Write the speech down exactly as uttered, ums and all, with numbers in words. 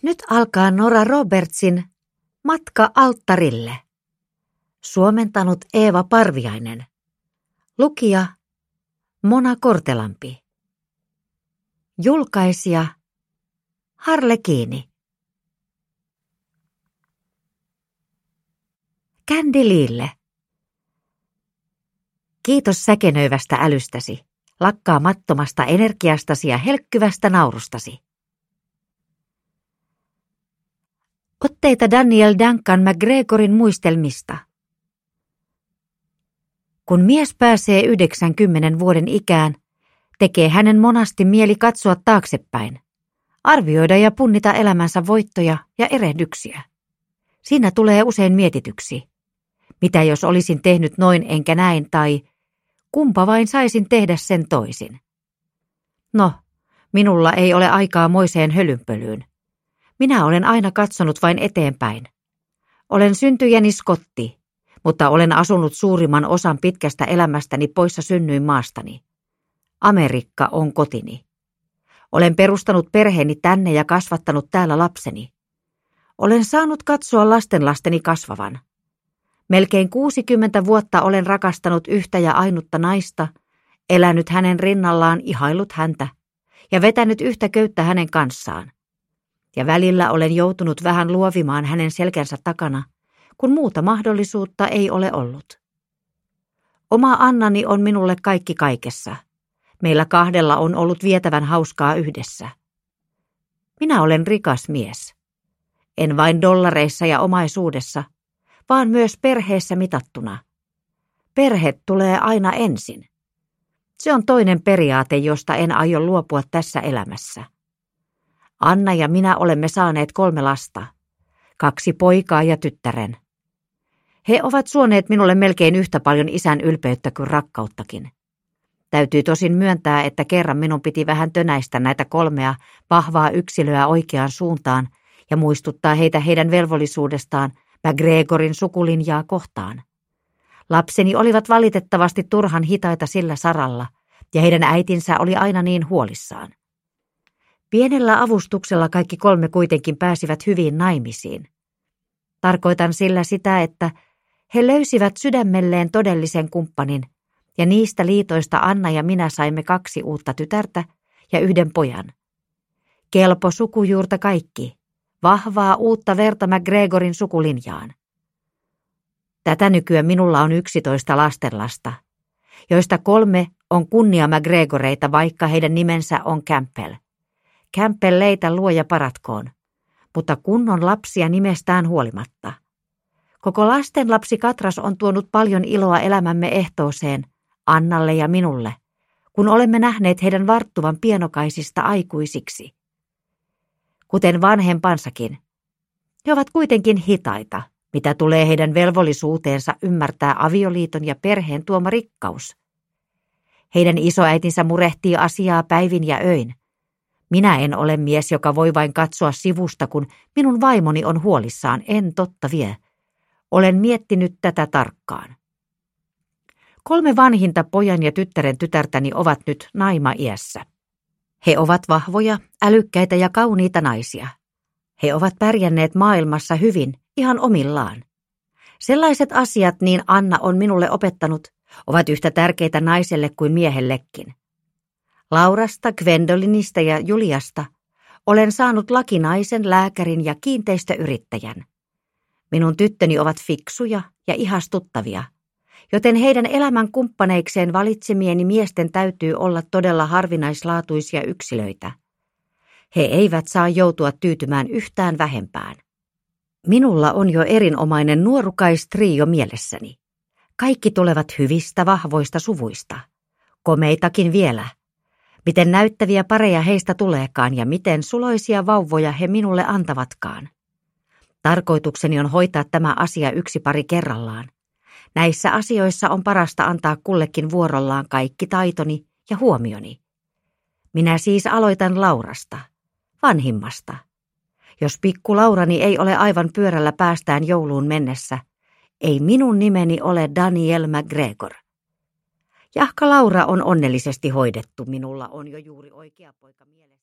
Nyt alkaa Nora Robertsin Matka alttarille. Suomentanut Eeva Parviainen. Lukija Mona Kortelampi. Julkaisija Harlekiini. Candy Leelle. Kiitos säkenöivästä älystäsi, lakkaamattomasta energiastasi ja helkkyvästä naurustasi. Otteita Daniel Duncan MacGregorin muistelmista. Kun mies pääsee yhdeksänkymmenen vuoden ikään, tekee hänen monasti mieli katsoa taaksepäin, arvioida ja punnita elämänsä voittoja ja erehdyksiä. Siinä tulee usein mietityksi. Mitä jos olisin tehnyt noin enkä näin, tai kumpa vain saisin tehdä sen toisin? No, minulla ei ole aikaa moiseen hölynpölyyn. Minä olen aina katsonut vain eteenpäin. Olen syntyjäni skotti, mutta olen asunut suurimman osan pitkästä elämästäni poissa synnyinmaastani. Amerikka on kotini. Olen perustanut perheeni tänne ja kasvattanut täällä lapseni. Olen saanut katsoa lastenlasteni kasvavan. Melkein kuusikymmentä vuotta olen rakastanut yhtä ja ainutta naista, elänyt hänen rinnallaan, ihaillut häntä ja vetänyt yhtä köyttä hänen kanssaan. Ja välillä olen joutunut vähän luovimaan hänen selkänsä takana, kun muuta mahdollisuutta ei ole ollut. Oma Annani on minulle kaikki kaikessa. Meillä kahdella on ollut vietävän hauskaa yhdessä. Minä olen rikas mies. En vain dollareissa ja omaisuudessa, vaan myös perheessä mitattuna. Perhe tulee aina ensin. Se on toinen periaate, josta en aio luopua tässä elämässä. Anna ja minä olemme saaneet kolme lasta, kaksi poikaa ja tyttären. He ovat suoneet minulle melkein yhtä paljon isän ylpeyttä kuin rakkauttakin. Täytyy tosin myöntää, että kerran minun piti vähän tönäistä näitä kolmea vahvaa yksilöä oikeaan suuntaan ja muistuttaa heitä heidän velvollisuudestaan MacGregorin sukulinjaa kohtaan. Lapseni olivat valitettavasti turhan hitaita sillä saralla, ja heidän äitinsä oli aina niin huolissaan. Pienellä avustuksella kaikki kolme kuitenkin pääsivät hyviin naimisiin. Tarkoitan sillä sitä, että he löysivät sydämelleen todellisen kumppanin, ja niistä liitoista Anna ja minä saimme kaksi uutta tytärtä ja yhden pojan. Kelpo sukujuurta kaikki, vahvaa uutta verta MacGregorin sukulinjaan. Tätä nykyään minulla on yksitoista lastenlasta, joista kolme on kunnia MacGregoreita, vaikka heidän nimensä on Campbell. Campbelleitä luoja paratkoon, mutta kunnon lapsia nimestään huolimatta. Koko lastenlapsi Katras on tuonut paljon iloa elämämme ehtooseen, Annalle ja minulle, kun olemme nähneet heidän varttuvan pienokaisista aikuisiksi. Kuten vanhempansakin, he ovat kuitenkin hitaita, mitä tulee heidän velvollisuuteensa ymmärtää avioliiton ja perheen tuoma rikkaus. Heidän isoäitinsä murehtii asiaa päivin ja öin. Minä en ole mies, joka voi vain katsoa sivusta, kun minun vaimoni on huolissaan, en totta vie. Olen miettinyt tätä tarkkaan. Kolme vanhinta pojan ja tyttären tytärtäni ovat nyt naima-iässä. He ovat vahvoja, älykkäitä ja kauniita naisia. He ovat pärjänneet maailmassa hyvin, ihan omillaan. Sellaiset asiat, niin Anna on minulle opettanut, ovat yhtä tärkeitä naiselle kuin miehellekin. Laurasta, Gwendolinista ja Juliasta olen saanut lakinaisen, lääkärin ja kiinteistöyrittäjän. Minun tyttöni ovat fiksuja ja ihastuttavia, joten heidän elämän kumppaneikseen valitsemieni miesten täytyy olla todella harvinaislaatuisia yksilöitä. He eivät saa joutua tyytymään yhtään vähempään. Minulla on jo erinomainen nuorukaistrio mielessäni. Kaikki tulevat hyvistä, vahvoista suvuista. Komeitakin vielä. Miten näyttäviä pareja heistä tuleekaan ja miten suloisia vauvoja he minulle antavatkaan. Tarkoitukseni on hoitaa tämä asia yksi pari kerrallaan. Näissä asioissa on parasta antaa kullekin vuorollaan kaikki taitoni ja huomioni. Minä siis aloitan Laurasta, vanhimmasta. Jos pikku Laurani ei ole aivan pyörällä päästään jouluun mennessä, ei minun nimeni ole Daniel MacGregor. Jahka Laura on onnellisesti hoidettu, minulla on jo juuri oikea poika mielessä.